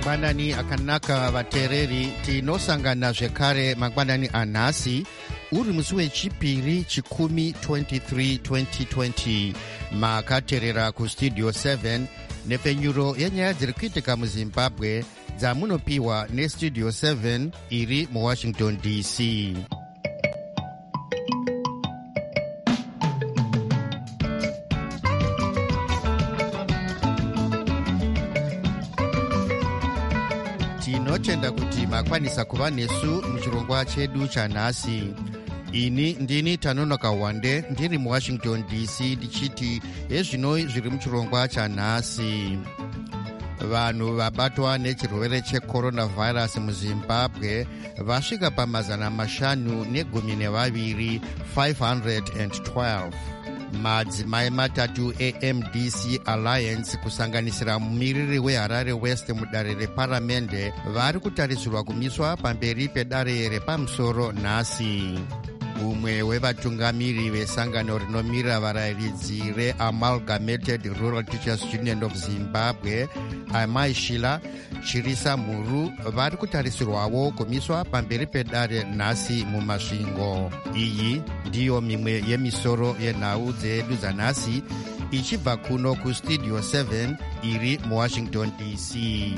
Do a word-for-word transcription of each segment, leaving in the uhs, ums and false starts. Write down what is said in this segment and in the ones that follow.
mangwanani akanaka vateereri, tinosangana zvekare mangwanani anhasi uri musi wechipiri chikumi twenty-three twenty twenty. makateerera kustudio seven nepenyuro yenyaya dziri kuitika muzimbabwe dzamunopiwa nestudio seven iri muwashington D C. tinotenda kuti makwanisa kuva nesu muchirongwa chedu chanhasi. ini ndini Tanonoka Wande ndiri muwashington D C ndichiti hezvino zviri muchirongwa chanhasi. vanhu vabatwa nechirwere checoronavirus muzimbabwe vasvika pamazana mashanu negumi nevaviri five hundred twelve. madzimai matatu eM D C Alliance kusanganisira mumiriri weHarare West mudare reparamende vari kutarisirwa kumiswa pamberi pedare repamusoro nhasi. umwe wevatungamiri vesangano rinomirira varayiridzi reAmalgamated Rural Teachers Union of Zimbabwe, Amai Shila Chirisa Muru, vari kutarisirwawo kumiswa pamberi pedare nhasi mumasvingo. iyi ndiyo mimwe yemisoro yenhau dzedu dzanhasi ichibva kuno kustudio seven iri muwashington D C.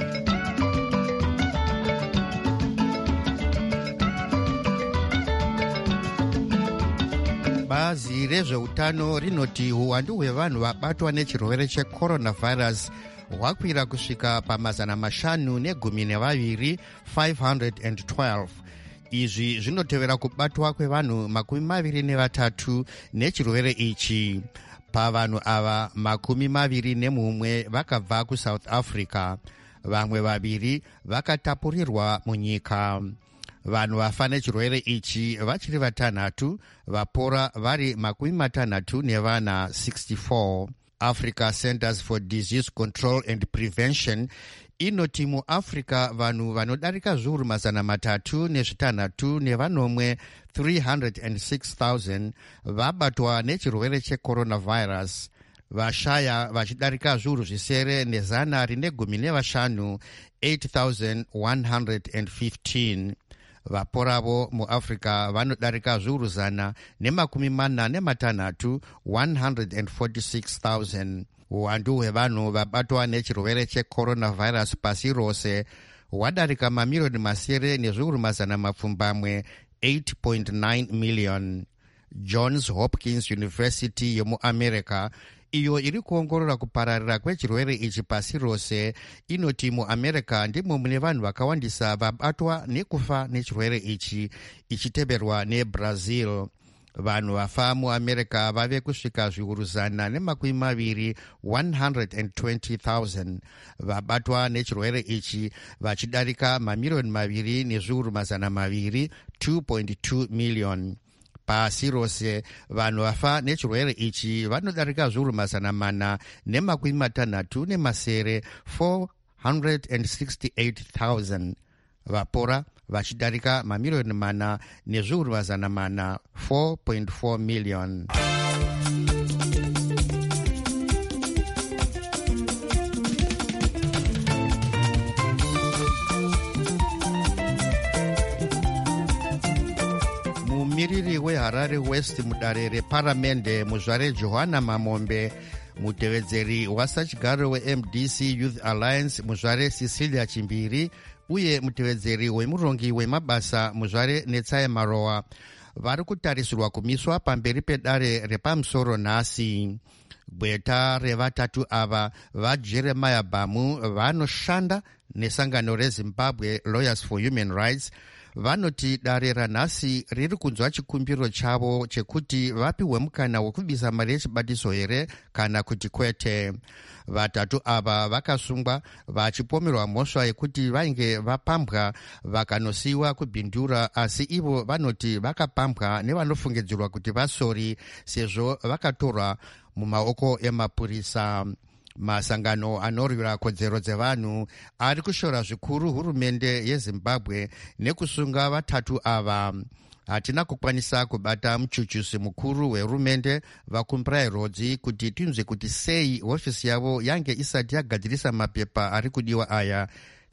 bazi rezveutano rinoti uwandu hwevanhu vabatwa nechirwere checoronavirus hwakwira kusvika pamazana mashanu negumi nevaviri five hundred twelve. izvi zvinotevera kubatwa kwevanhu makumi maviri nevatatu nechirwere ichi. pavanhu ava makumi maviri nemumwe vakabva kuSouth Africa, vamwe vaviri vakatapurirwa munyika. vanhu vafa nechirwere ichi vachiri vatanhatu, vapora vari makumi matanhatu nevana sixty-four. Africa Centers for Disease Control and Prevention inoti muafrica vanhu vanodarika zviuru mazana matatu nezvitanhatu nevanomwe three hundred six thousand vabatwa nechirwere checoronavirus, vashaya vachidarika zviuru zvisere nezana rine gumi nevashanu eight thousand one hundred fifteen. vaporavo muafrica vanodarika zviuru zana nemakumi mana nematanhatu one hundred forty-six thousand. uwandu hwevanhu vabatwa nechirwere checoronavirus pasi rose hwadarika mamiriyoni masere nezviuru mazana mapfumbamwe eight point nine million. Johns Hopkins University yemuamerica iyo iri kuongorora kupararira kwechirwere ichi pasi rose inoti muamerica ndimo mune vanhu vakawandisa vabatwa nekufa nechirwere ichi, ichiteverwa neBrazil. vanhu vafa muamerica vave kusvika zviuru zana nemakumi maviri one hundred twenty thousand, vabatwa nechirwere ichi vachidarika mamiriyoni maviri nezviuru mazana maviri two point two million. pasi rose vanhu vafa nechirwere ichi vanodarika zviuru mazana mana nemakumi matanhatu nemasere four hundred sixty-eight thousand, vapora vachidarika mamiriyoni mana nezviuru mazana mana four point four million. mumiriri weHarare West mudare reparamende muzvare Johanna Mamombe, mutevedzeri wasachigaro weM D C Youth Alliance muzvare Cecilia Chimbiri uye mutevedzeri wemurongi wemabasa muzvare Netsaya Marowa vari kutarisirwa kumiswa pamberi pedare repamusoro nhasi. gweta revatatu ava vaJeremiah Bamu vanoshanda nesangano reZimbabwe Lawyers for Human Rights vanoti dare ranhasi riri kunzwa chikumbiro chavo chekuti vapiwe mukana wekubisa mari yechibatiso here kana kuti kwete. vatatu ava vakasungwa vachipomerwa mhosva yekuti vainge vapambwa vakanosiyiwa kubhindura, asi ivo vanoti vakapambwa nevanofungidzirwa kuti vasori sezvo vakatorwa mumaoko emapurisa. masangano anorwira kodzero dzevanhu ari kushora zvikuru hurumende yeZimbabwe nekusunga vatatu ava. hatina kukwanisa kubata muchuchusi mukuru wehurumende vakumbirai rodzi kuti tinzwe kuti sei hofisi yavo yange isati yagadzirisa mapepa ari kudiwa aya,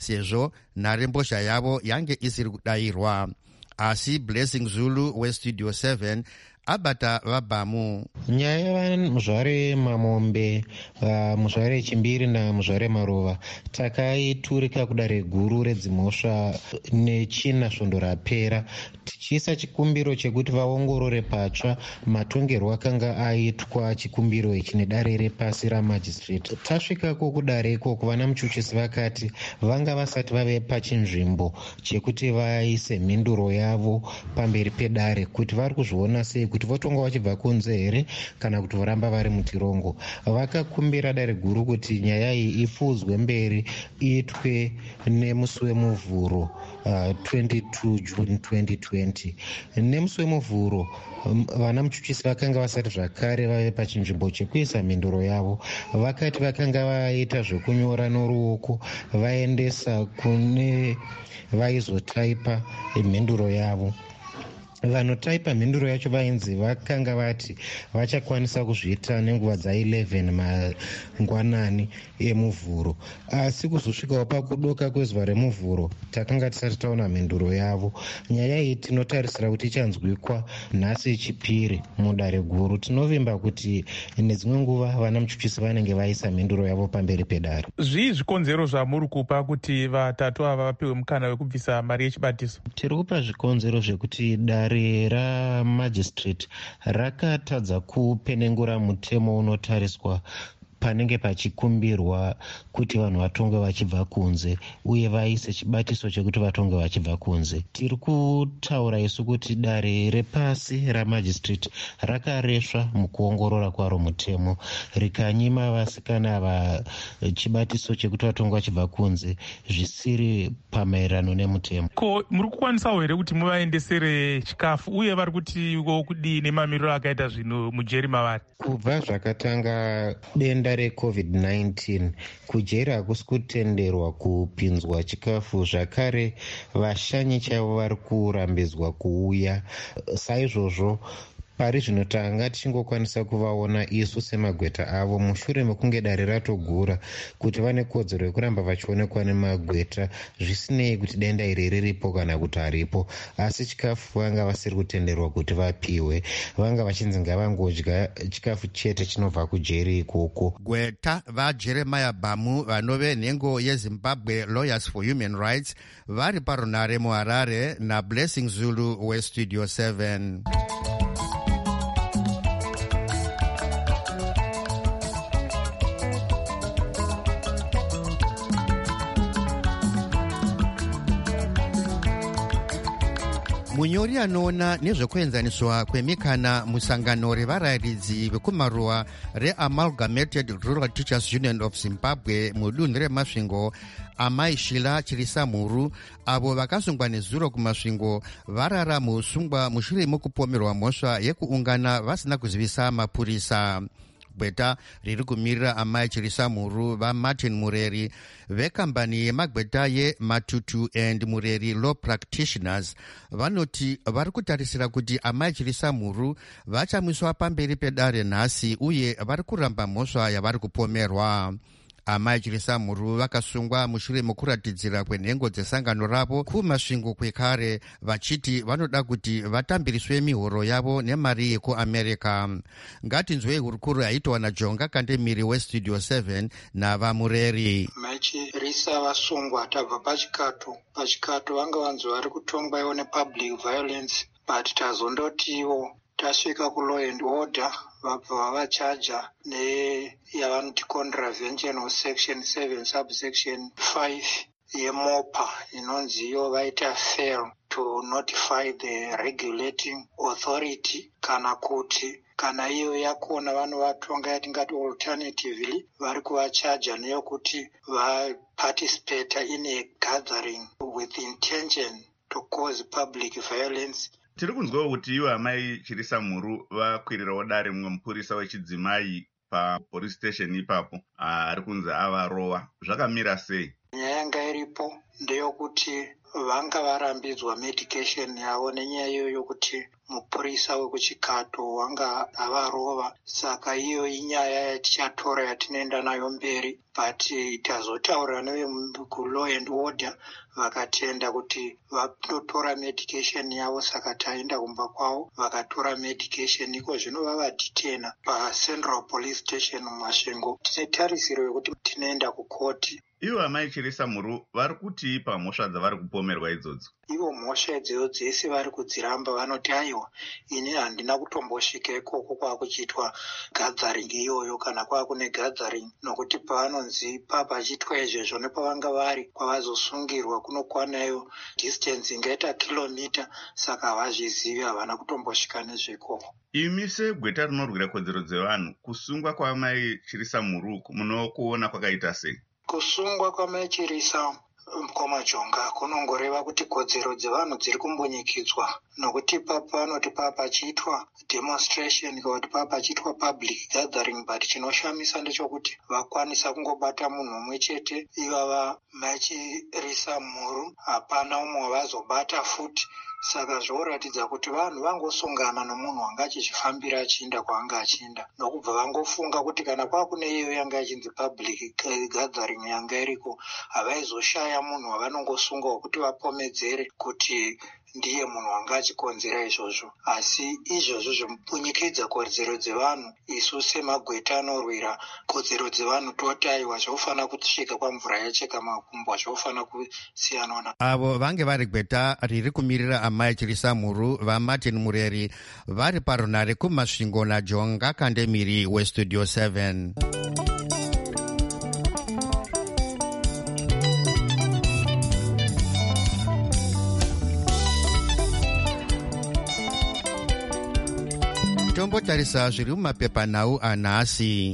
sezvo nharembozha yavo yange isiri kudayirwa. Asi Blessing Zulu westudio seven abata vabhamu. Nyaya yamuzvare mamombe, uh, muzvare chimbiri namuzvare maruva takaiturika kudare guru redzimhosva nechina svondo rapera, tichiisa chikumbiro chekuti vaongorore patsva matongerwo akanga aitwa chikumbiro ichi nedare repasi ramajistrate. Tasvikako kudare ikoko vana muchuchisi vakati vanga vasati vave pachinzvimbo chekuti vaise mhinduro yavo pamberi pedare kuti vari kuzviona sei, kuti votonga vachibva kunze here kana kuti voramba vari mutirongo. Vakakumbira dare guru kuti nyaya iyi ifudzwe mberi iitwe nemusi wemuvhuro uh, twenty-two June twenty twenty. Nemusi wemuvhuro um, vana muchuchisi vakanga vasati zvakare vave pachinzvimbo chekuisa mhinduro yavo. Vakati vakanga vaita zvekunyora noruoko vaendesa kune vaizotaipa mhinduro yavo. Vanotaipa mhinduro yacho vainzi vakanga vati vachakwanisa kuzviita nenguva dza11 mangwanani emuvhuro, asi kuzosvikawo pakudoka kwezuva remuvhuro takanga tisati taona mhinduro yavo. Nyaya iyi tinotarisira kuti ichanzwikwa nhasi chipiri mudare guru. Tinovimba kuti nedzimwe nguva vana muchuchisi vanenge vaisa mhinduro yavo pamberi pedare. Zvii zvikonzero zvamuri kupa kuti vatatu ava vapiwe mukana wekubvisa mari yechibatiso? Tiri kupa zvikonzero zvekuti dare ramajistrate rakatadza kupenengura mutemo unotariswa panenge pachikumbirwa kuti vanhu vatonge vachibva kunze uye vaise chibatiso chekuti vatonge vachibva kunze. Tiri kutaura isu kuti dare repasi ramajistrate rakaresva mukuongorora kwaro mutemo rikanyima vasikana va chibatiso chekuti vatonge vachibva kunze zvisiri pamaererano nemutemo. Ko muri kukwanisawo here kuti muvaendesere chikafu uye vari kutiwo kudii nemamiriro akaita zvino mujeri mavari? Kubva zvakatanga denda recovid nineteen kujeri hakusi kutenderwa kupinzwa chikafu, zvakare vashanyi chaivo vari kurambidzwa kuuya. Saizvozvo pari zvino tanga tichingokwanisa kuvaona isu semagweta avo mushure mekunge dare ratogura kuti vane kodzero yekuramba vachionekwa nemagweta zvisinei kuti denda iri riripo kana kuti haripo. Asi chikafu vanga vasiri kutenderwa kuti vapiwe, vanga vachinzi ngavangodya chikafu chete chinobva kujeri ikoko. Gweta vaJeremiah Bhamu vanove nhengo yeZimbabwe Lawyers for Human Rights vari parunare muHarare naBlessing Zulu westudio seven. Munyori anoona nezvekuenzaniswa kwemikana musangano revarayiridzi vekumaruwa reAmalgamated Rural Teachers Union of Zimbabwe mudunhu remasvingo Amai Shila Chirisamuru avo vakasungwa nezuro kumasvingo varara muusungwa mushure mokupomerwa mhosva yekuungana vasina kuzivisa mapurisa. Gweta riri kumirira Amai Chirisamuru vaMartin Mureri vekambani yemagweta yeMatutu and Mureri Law Practitioners vanoti vari kutarisira kuti Amai Chirisamuru vachamiswa pamberi pedare nhasi uye vari kuramba mhosva yavari kupomerwa. Amai Chirisamuru vakasungwa mushure mokuratidzira kwenhengo dzesangano ravo kumasvingo kwekare vachiti vanoda kuti vatambiriswe mihoro yavo nemari yekuAmerica. Ngatinzwei hurukuru yaitwa naJonga Kandemiri westudio seven navaMureri. Machirisa vasungwa tabva pachikato pachikato vanga vanzi vari kutongwa iwo nepublic violence, but tazondotiwo tasvika kuLaw and Order vabva vavachaja neyavanoti contravention of section seven subsection five yemopa inonzi iyo vaita fail to notify the regulating authority, kana kuti kana iyo yakona vanovatonga yatingati alternatively vari kuvachaja neyokuti vaparticipate in a gathering with intention to cause public violence. Tiri kunzwawo kuti iwo Amai Chirisamuru vakwirirawo dare mumwe mupurisa wechidzimai papolice station ipapo ari kunzi avarowa. Zvakamira sei? Nyaya yanga iripo ndeyokuti vanga varambidzwa medication yavo nenyaya iyoyo kuti mupurisa wekuchikato wanga avarova. Saka iyo inyaya yatichatora yatinoenda nayo mberi, but tazotaura nevekulaw and order vakatenda kuti vanotora medication yavo. Saka taenda kumba kwavo vakatora medication. Iko zvino vavaditena paCentral Police Station muMasvingo. Tine tarisiro yekuti tinoenda kukoti. Ivo amai Chirisa Muru vari kuti pamhosva dzavari kupomerwa idzodzo? Ivo mhosva idzodzo dzese vari kudziramba. Vanoti aiwa, ini handina kutombosvika ikoko kwakuchiitwa gathering iyoyo kana kwakune gathering, nokuti pavanonzi papachiitwa izvezvo nepavanga vari kwavazosungirwa kunokwanayo distance ingaita kilomita. Saka havazvizivi, havana kutombosvika nezveikoko. Imi segweta rinorwira kodzero dzevanhu, kusungwa kwamai Chirisa Muru munokuona kwakaita sei? Kusungwa kwamai Chirisa kwamajonga kunongoreva kuti kodzero dzevanhu dziri kumbunyikidzwa, nokuti papa vanoti papachiitwa demonstration kana kuti papachiitwa public gathering, but chinoshamisa ndechekuti vakwanisa kungobata munhu mumwe chete ivava mai Chirisa Muru, hapana umwe wavazobata futi. Saka zvoratidza kuti vanhu vangosongana nomunhu wanga achizvifambira achienda kwaanga achienda, nokubva vangofunga kuti kana kwakune iyo yanga ichinzi public gathering yanga iriko, havaizoshaya munhu wavanongosunga wekuti vapomedzere kuti ndiye munhu wanga achikonzera izvozvo. Asi izvozvo zvomupunyikidza kodzero dzevanhu, isu semagweta anorwira kodzero dzevanhu toti aiwa, zvofanira kusvika kwamvura yacheka makumbo, zvofanira kusiyanwa na avo vange vari gweta riri kumirira amai Chirisa Muru vaMartin Mureri vari parunare kuMasvingo naJonga Kandemiri weStudio seven. Tombotarisa zviri mumapepanhau anhasi.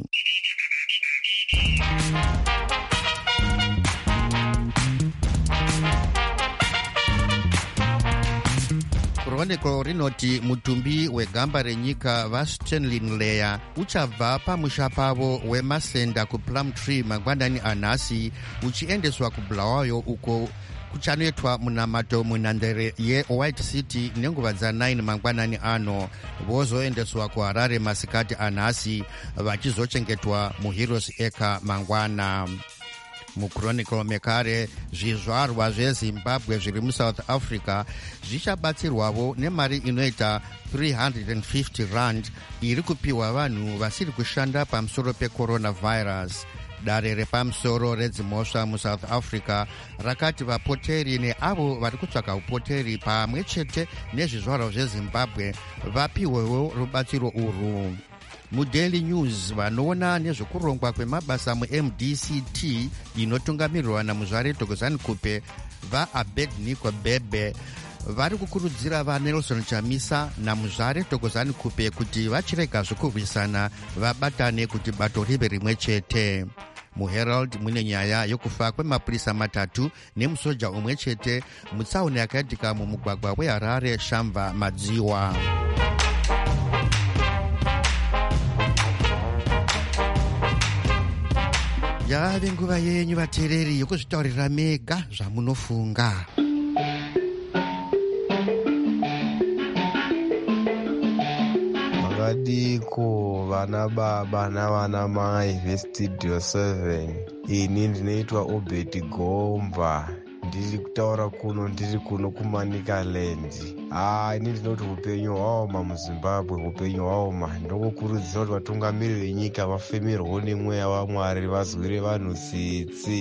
Chronicle rinoti mutumbi wegamba renyika vaStanley Leya uchabva pamusha pavo wemasenda kuPlumtree mangwanani anhasi uchiendeswa kuBulawayo uko kuchanoitwa munamato munhandare yeWhite City nenguva dza9 mangwanani ano. Vozoendeswa kuHarare masikati anhasi vachizochengetwa muHeroes Acre mangwana. Muchronicle mekare zvizvarwa zveZimbabwe zviri muSouth Africa zvichabatsirwavo nemari inoita three hundred fifty rand iri kupiwa vanhu vasiri kushanda pamusoro pecoronavirus. Dare repamusoro redzimhosva muSouth Africa rakati vapoteri neavo vari kutsvaka upoteri pamwe chete nezvizvarwa zveZimbabwe vapiwewo rubatsiro urwu. MuDaily News vanoona nezvekurongwa kwemabasa muM D C T inotungamirirwa naMuzvare Thokozani Kupe vaAbednego Bebe vari kukurudzira vaNelson Chamisa naMuzvare Thokozani Kupe kuti vachirega zvokurwisana vabatane kuti bato rive rimwe chete. MuHerald mune nyaya yokufa kwemapurisa matatu nemusoja umwe chete mutsaona yakaitika mumugwagwa weHarare Shamva Madziwa. Yave nguva yenyu vateereri yokuzvitaurira mega zvamunofunga. Makadiko vana baba navana mai veStudio seven. Ini ndinoitwa Obed Gomba, ndiri kutaura kuno ndiri kuno kuManicaland. Ah, ini ndinoti upenyu hwaoma muZimbabwe, upenyu hwaoma. Ndokukurudzira kuti vatungamiriri venyika vafemerwewo nemweya waMwari vazwire vanhu tsitsi.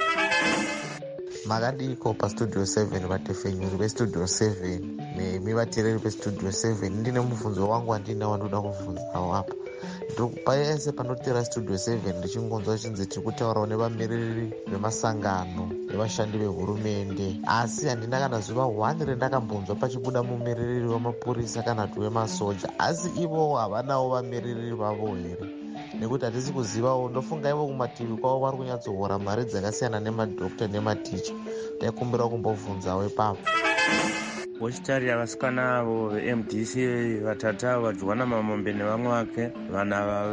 Makadiko paStudio seven, vatefenyuri veStudio seven nemi vateereri veStudio seven. Ndine mubvunzo wangu wandina wandoda kubvunzawo apa. Paese panotera Studio seven ndichingonzwa chinzi tiri kutaurawo nevamiriri vemasangano nevashandi vehurumende, asi handina kana zuva one rendakambonzwa pachibuda mumiriri wamapurisa kana kuti wemasoja, asi ivo havanawo vamiriri vavo here? Nekuti hatisi kuzivawo. Ndofunga ivo kumativi kwavo vari kunyatsohora mari dzakasiyana nemadhokta nematicha. Taikumbira kumbobvunzawo ipapo. Vochitarira vasikana avo veM D C vatatu avo vaJohana Mamombe nevamwe vake, vanhu ava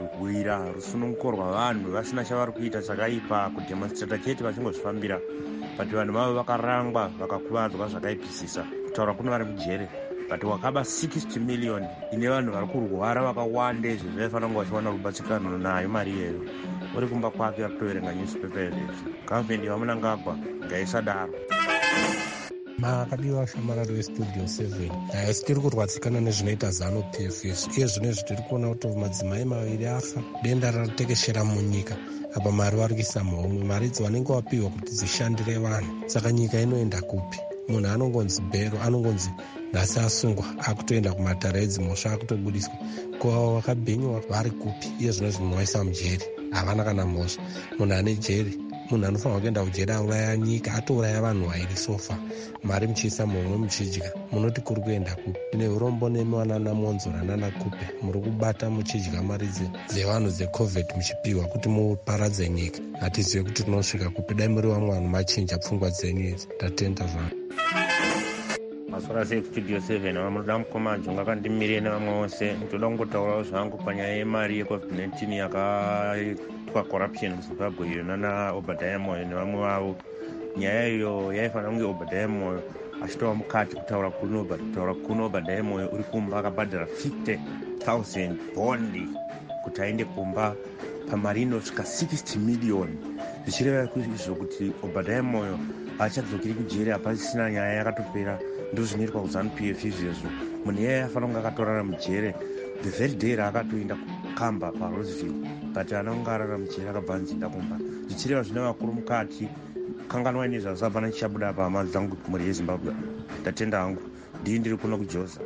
vairwira rusununguko rwavanhu vasina chavari kuita chakaipa kudemonstrata chete vachingozvifambira but vanhu vavo vakarangwa vakakuvadzwa zvakaipisisa kutaura kuno vari mujere but wakaba sixty million ine vanhu vari kurwara vakawanda izvi zvaifanira kunge vachiwana rubatsirano nayo mari iyeyo uri kumba kwake akutoverenga newspaper izvezvi gavhumendi vamunangagwa ngaisadaro. makadiwa shamarari vestudio seven isi tiri kurwatsikana nezvinoita zanu p f izvi iye zvinezvi tiri kuona kuti madzimai maviri afa denda ratekeshera munyika apa mari vari kuisa mhomwe mari idzi vanenge vapiwa kuti dzishandire vanhu saka nyika inoenda kupi? Munhu anongonzi bhero anongonzi nhasi asungwa akutoenda kumatare edzimhosva akutobudiswa ko vakabhenyiwa vari kupi? iye zvinozvi munhu waisa mujeri havana kana mhosva. Munhu ane jeri munhu anofanira kuenda kujeri auraya nyika atouraya vanhu vairi sofa mari muchiisa mumwe muchidya munoti kuri kuenda kupi? ine urombo nemi wanana monzora nana kupe muri kubata muchidya mari dzevanhu dzecovid muchipiwa kuti muparadze nyika. hatizive kuti tinosvika kupi. dai muri vamwe vanhu machinja pfungwa dzenyu idzi. tatenda zvangu. masora sestudio seven vamunoda mukoma jonga akandimirire nevamwe vose ndoda kungotaurawo zvangu panyaya yemari yecovid nineteen yakaitwa corruption muzimbabwe iyo nana Obadiah Moyo nevamwe vavo. nyaya iyo yaifanira kunge Obadiah Moyo achitova mukati kutaura kuno kutaura kuno Obadiah Moyo uri kumba akabhadhara fifty thousand bondi kuti aende kumba pamari inosvika sixty million zvichireva izvo kuti Obadiah Moyo achadzokeri kujeri hapasisina nyaya yakatopera. ndozvinoitwa kuzanu p f izvezvo munhu iyeye afanira kunge akatorara mujere the very day raakatoenda kukamba paroseville but anonge arara mujere akabva nzinda kumba zvichireva zvine vakuru mukati kanganwai nezvazvo hapana chichabuda pahama dzangu mhuri yezimbabwe. ndatenda hangu ndii ndiri kuno kujoza.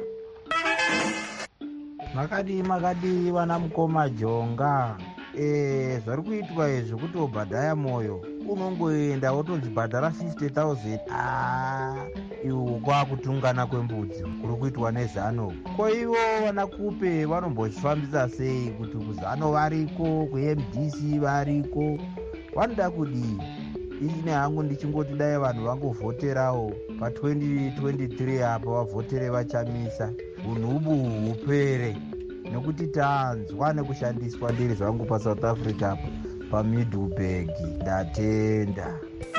makadii makadii vana mukoma jonga e, zvari kuitwa izvi kuti Obadiah Moyo unongoenda wotonzibhadhara fifty thousand ah, iwo kwakutungana kwembudzi kuri kuitwa nezano. ko ivo vana kupe vanombochifambisa sei kuti kuzano variko ku-M D C variko vanoda kudii? ichine hangu ndichingoti dai vanhu vangovhoterawo pa twenty twenty-three apa vavhotere vachamisa unhubu hupere nekuti tanzwa nekushandiswa ndiri zvangu pasouth africa apa pamiddleburg. ndatenda.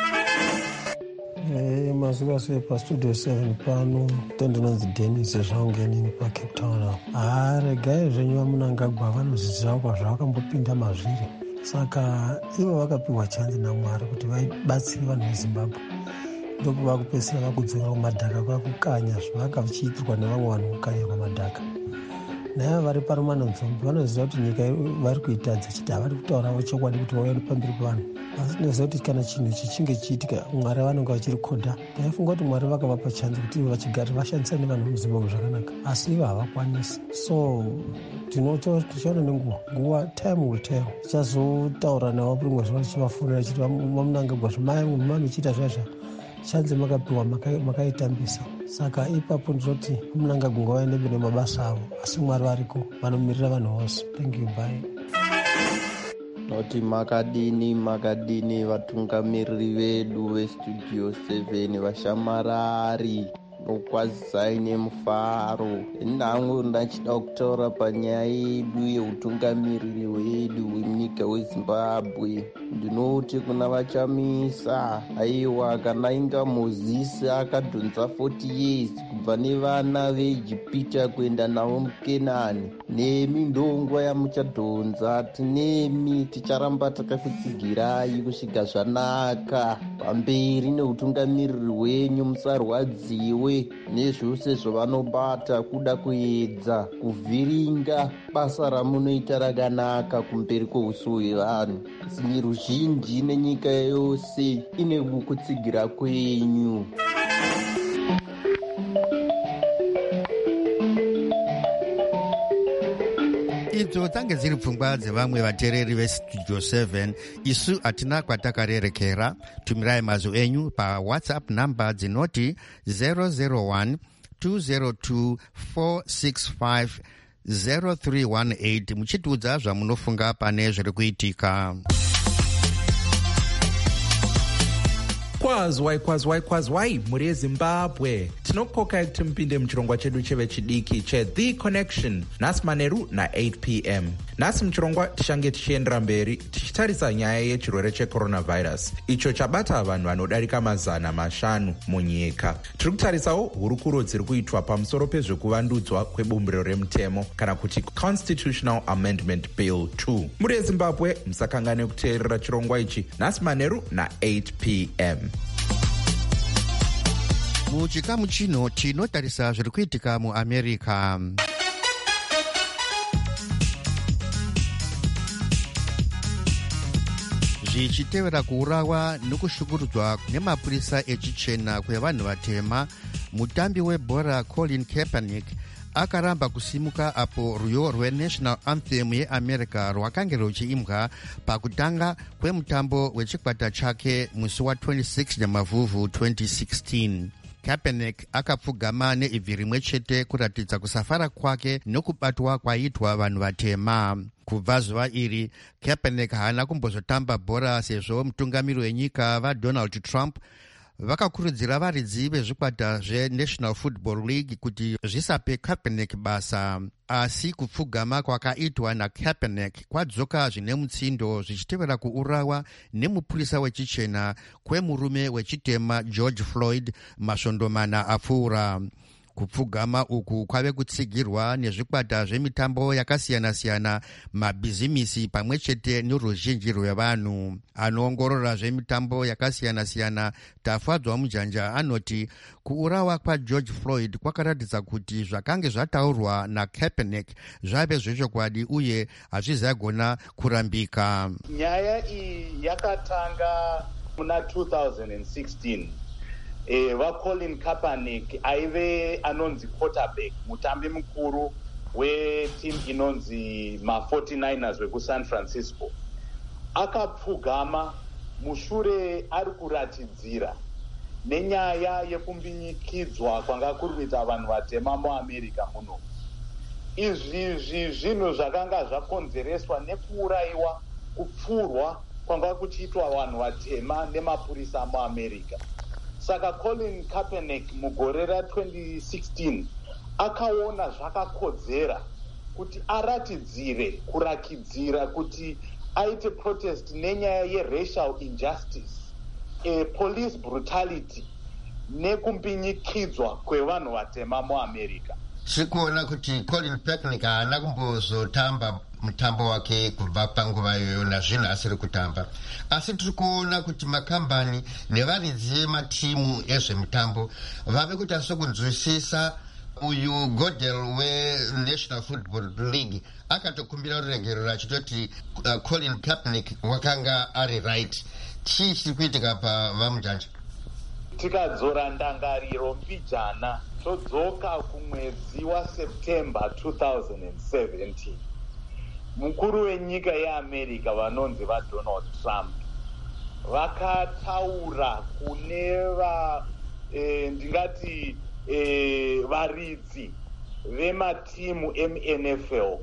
Hey, mazuva sei pastudio seven pano tondinonzi Dennis zvaungenini pacape town. haa regai zvenyu vamunangagwa vanozviziva kwazvavakambopinda mazviri saka ivo vakapiwa chanzi namwari kuti vabatsire vanhu vezimbabwe ndopo vakupedzisira vakudzora kumadhaka kwakukanya zvavaka vichiitirwa nevamwe vanhu kukanyirwa madhaka. naye vari parumanonzombe vanoziva kuti nyika vari kuitadza chiti havari kutaurawo chokwadi kuti vauya pamberi pavanhu asi tinoziva kuti kana chinhu ichi chinge chiitika mwari vanonge vachirikodha. taifunga kuti mwari vakavapa chanzi kuti ivo vachigara vashandisa nevanhu vemuzimbabwe zvakanaka asi ivo havakwanisi. so tichaona nenguva nguva time will tell. tichazotaura navo rimwe zuva tichivafonera chiti vamunangagwa zvimai munhu manochiita zvazva chanzi makapiwa makaitambisa. saka ipapo ndinoti vamunangagwa ngavaende mberi nemabasa avo asi mwari variko vanomirira vanhu vose. thank you bye. noti makadini makadini vatungamiriri vedu vestudio seven vashamarari nokwazisai nemufaro. ndangu ndachida kutaura panyaya yedu yeutungamiriri hwedu hwenyika hwezimbabwe. ndinoti kuna vachamisa aiwa kana inga mozisi akadhonza forty years kubva nevana veijipita kuenda navo mukenani nemi ndongwa yamuchadhonza. tinemi ticharamba takakutsigirai kusvika zvanaka pamberi neutungamiriri hwenyu. musarwadziwe nezvose zvavanobata kuda kuedza kuvhiringa basa ramunoita rakanaka kumberi kweuso hwevanhu. sini ruzhinji nenyika yose ine kukutsigira kwenyu. idzo dzange dziri pfungwa dzevamwe vateereri vestudio seven. isu hatina kwatakarerekera. tumirai mazwi enyu pawhatsapp namba dzinoti zero zero one two zero two four six five zero three one eight muchitiudza zvamunofunga pane zviri kuitika. kwazwai kwazwai kwazwai mhuri yezimbabwe, tinokokai kuti mupinde muchirongwa chedu chevechidiki cheThe Connection nhasi manheru na-eight p m. Nhasi muchirongwa tichange tichiendera mberi tichitarisa nyaya yechirwere checoronavirus icho chabata vanhu vanodarika mazana mashanu munyika. Tiri kutarisawo hurukuro dziri kuitwa pamusoro pezvekuvandudzwa kwebumbiro remutemo kana kuti Constitutional Amendment Bill two. Muri yezimbabwe musakangane kuteerera chirongwa ichi nhasi manheru na-eight p m. muchikamu chino tinotarisa zviri kuitika muamerica. zvichitevera kuurawa nokushukurudzwa nemapurisa echichena kwevanhu vatema, mutambi webhora Colin Kaepernick akaramba kusimuka apo rwiyo rwenational anthem yeamerica rwakange ruchiimbwa pakutanga kwemutambo wechikwata chake musi wa26 nyamavhuvhu twenty sixteen. Kaepernick akapfugama neibvi rimwe chete kuratidza kusafara kwake nokubatwa kwaitwa vanhu vatema. Kubva zuva iri Kaepernick haana kumbozotamba bhora sezvo mutungamiri wenyika vaDonald Trump vakakurudzira varidzi vezvikwata zveNational Football League kuti zvisape Kaepernick basa. Asi kupfugama kwakaitwa naKaepernick kwadzoka zvine mutsindo zvichitevera kuurawa nemupurisa wechichena kwemurume wechitema George Floyd masvondo mana apfuura. Kupfugama uku kwave kutsigirwa nezvikwata zvemitambo yakasiyana-siyana, mabhizimisi pamwe chete neruzhinji rwevanhu. Anoongorora zvemitambo yakasiyana-siyana Tafadzwa Mujanja anoti kuurawa kwaGeorge Floyd kwakaratidza kuti zvakange zvataurwa naKaepernick zvave zvechokwadi uye hazvizagona kurambika. Nyaya iyi yakatanga muna two thousand sixteen. Eh, vaColin Kaepernick aive anonzi quarterback, mutambi mukuru weteam inonzi ma-forty-niners wekuSan Francisco. Akapfugama mushure ari kuratidzira nenyaya yekumbinyikidzwa kwanga kuri kuita vanhu vatema muAmerica muno. Izvi zvinhu zvakanga zvakonzereswa nekuurayiwa, kupfurwa kwanga kuchiitwa vanhu vatema nemapurisa muAmerica. Saka Colin Kaepernick mugore ra-twenty sixteen akaona zvakakodzera kuti aratidzire kurakidzira kuti aite protest nenyaya yeracial injustice, e, police brutality nekumbinyikidzwa kwevanhu vatema muAmerica. Sikuona kuti Colin Kaepernick haana kumbozotamba mutambo wake kubva panguva iyoyo nazvino asiri kutamba, asi tiri kuona kuti makambani nevaridzi vematimu ezvemutambo vave kuita sokunzwisisa. Uyu Godel weNational Football League akatokumbira ruregerero achitoti uh, Colin Kaepernick wakanga ari right. Chii chiri kuitika pavamujanja? Tikadzora ndangariro mbijana todzoka kumwedzi waSeptember two thousand seventeen. Mukuru wenyika yeAmerica vanonzi vaDonald Trump vakataura kune va eh, ndingati eh, varidzi vematimu emuN F L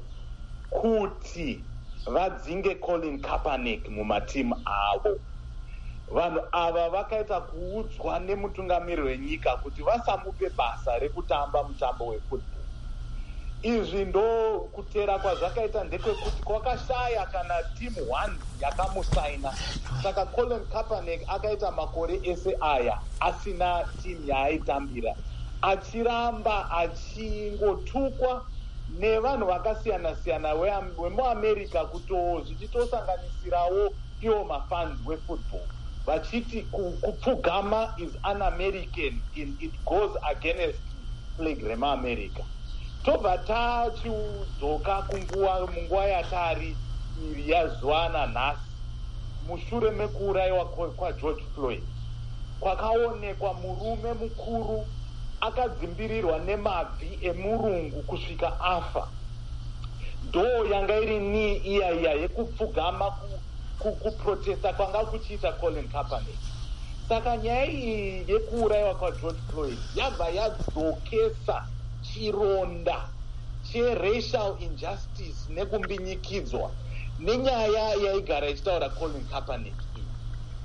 kuti vadzinge Colin Kaepernick mumatimu avo. Vanhu ava vakaita kuudzwa nemutungamiri wenyika kuti vasamupe basa rekutamba mutambo wefootball. Izvi ndo kutera kwazvakaita ndekwekuti kwakashaya kana timu one yakamusaina. Saka Colin Kaepernick akaita makore ese aya asina timu yaaitambira, achiramba achingotukwa nevanhu vakasiyana-siyana vemuAmerica kuto zvichitosanganisirawo iwo mafans wefootball vachiti kupfugama is un-American in it goes against flag remaAmerica. Tobva tachidzoka kunguva munguva yatari iri yazuva nanhasi mushure mekuurayiwa kwaGeorge Floyd kwakaonekwa murume mukuru akadzimbirirwa nemabvi emurungu kusvika afa. Ndo yanga iri ni iya iya yekupfugama kuprotesta kwanga kuchiita Colin Kaepernick. Saka nyaya iyi yekuurayiwa kwaGeorge Floyd yabva yadzokesa chironda cheracial injustice nekumbinyikidzwa nenyaya yaigara ichitaura Colin Kaepernick.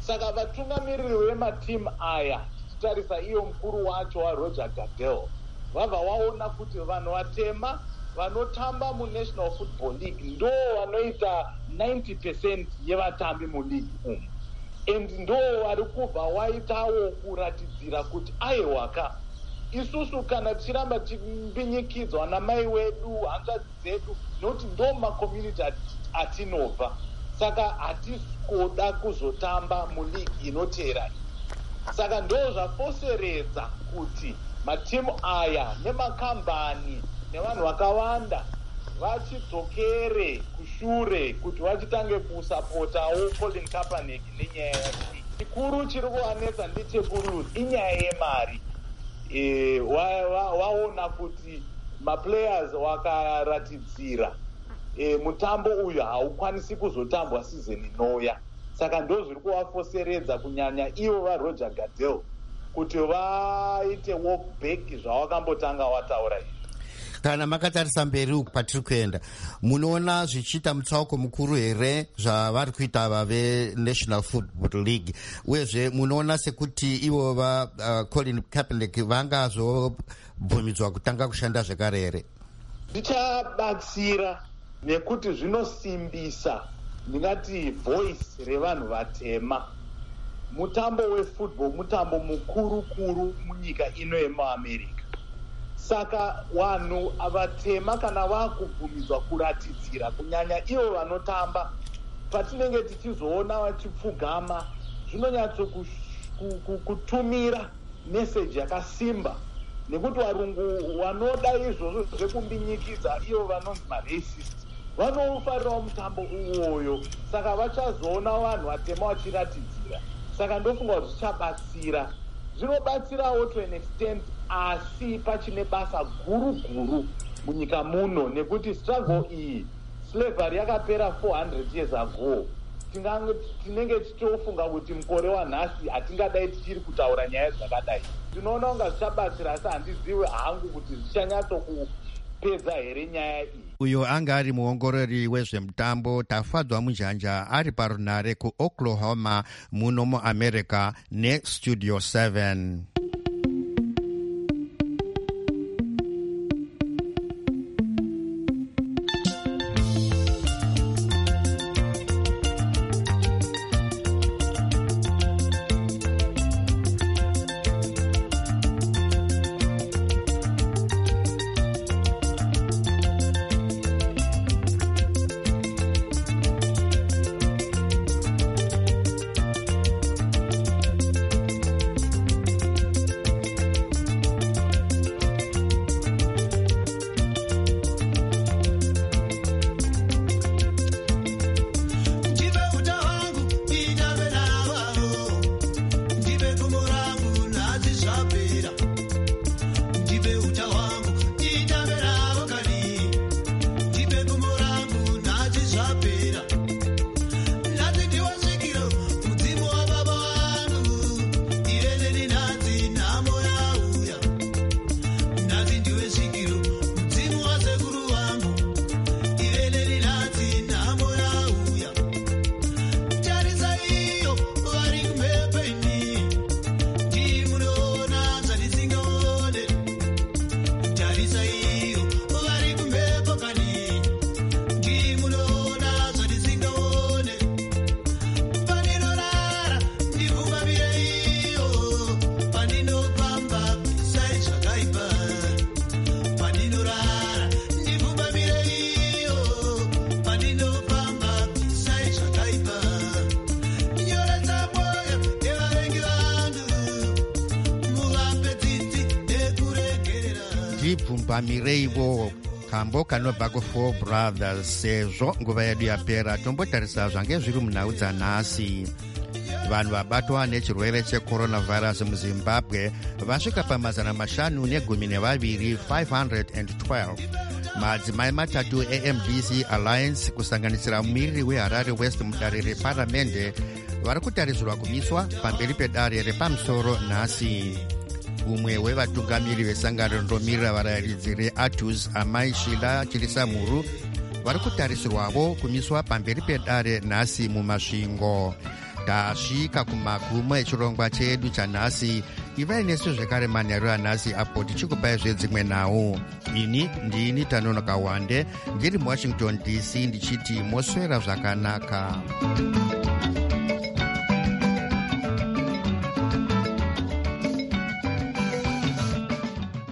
saka vatungamiriri vematimu aya tichitarisa iyo mukuru wacho waroger Goodell vabva vaona kuti vanhu vatema vanotamba munational football league ndo vanoita ninety percent yevatambi muleague umu, and ndo vari kubva waitawo kuratidzira kuti aiwaka isusu kana tichiramba tichimbinyikidzwa namai wedu hanzvadzi dzedu nokuti ndo makommunity atinobva, saka hatisi kuda kuzotamba muleague inoteera. Saka ndo zvafoseredza kuti matimu aya nemakambani nevanhu vakawanda vachidzokere kushure kuti vachitange kusapotawo Colin Kaepernick nenyaya yekuti chikuru chiri kuvanetsa ndechekuruzi inyaya yemari. E, waona wa, wa kuti maplayers wakaratidzira e, mutambo uyu haukwanisi kuzotambwa season inouya, saka ndo zviri kuvafoseredza kunyanya ivo vaRoger Goodell kuti vaite walk back zvawakambotanga wataura izvi. Kana makatarisa mberi patiri kuenda, munoona zvichiita mutsauko mukuru here zvavari kuita vave National Football League, uyezve munoona sekuti ivo va uh, Colin Kaepernick vangazobvumidzwa kutanga kushanda zvekare here? Zvichabatsira nekuti zvinosimbisa ndingati voice revanhu vatema. Mutambo wefootball mutambo mukuru kuru munyika ino yemuAmerica, saka vanhu vatema kana vakubvumidzwa kuratidzira kunyanya ivo vanotamba, patinenge tichizoona vachipfugama zvinonyatso kutumira meseji yakasimba, nekuti varungu vanoda izvozvo zvekumbinyikiza ivo vanonzi maracist vanofarirawo mutambo uwoyo, saka vachazoona vanhu vatema vachiratidzira. Saka ndofunga kuti zvichabatsira, zvinobatsirawo to an extent, asi pachine basa guru guru munyika muno, nekuti struggle iyi slavery yakapera four hundred years ago. Tinenge tichitofunga kuti mukore wanhasi hatingadai tichiri kutaura nyaya dzakadai. Tinoona kunga zvichabatsira, asi handizivi hangu kuti zvichanyatso kupedza here nyaya iyi. Uyo anga ari muongorori wezvemutambo Tafadzwa Munjanja ari parunare kuOklahoma muno muAmerica neStudio seven. Bvumbamireivo kambo kanobva kuFour Brothers. Sezvo nguva yedu yapera, tombotarisa zvange zviri munhau dzanhasi. Vanhu vabatwa nechirwere checoronavirus muZimbabwe vasvika pamazana mashanu negumi nevaviri, five hundred twelve. Madzimai matatu eM D C Alliance kusanganisira mumiriri weHarare West mudare reparamende vari kutarisirwa kumiswa pamberi pedare repamusoro nhasi. Umwe wevatungamiri vesangano rinomirira varayiridzi reATUS, amai Shila Chilisamuru, vari kutarisirwavo kumiswa pamberi pedare nhasi mumasvingo. tasvika kumagumo echirongwa chedu chanhasi. Ivai nesu zvekare manheru anhasi apo tichikupai zvedzimwe nhau. Ini ndini Tanonoka Wande ndiri muWashington D C ndichiti moswera zvakanaka.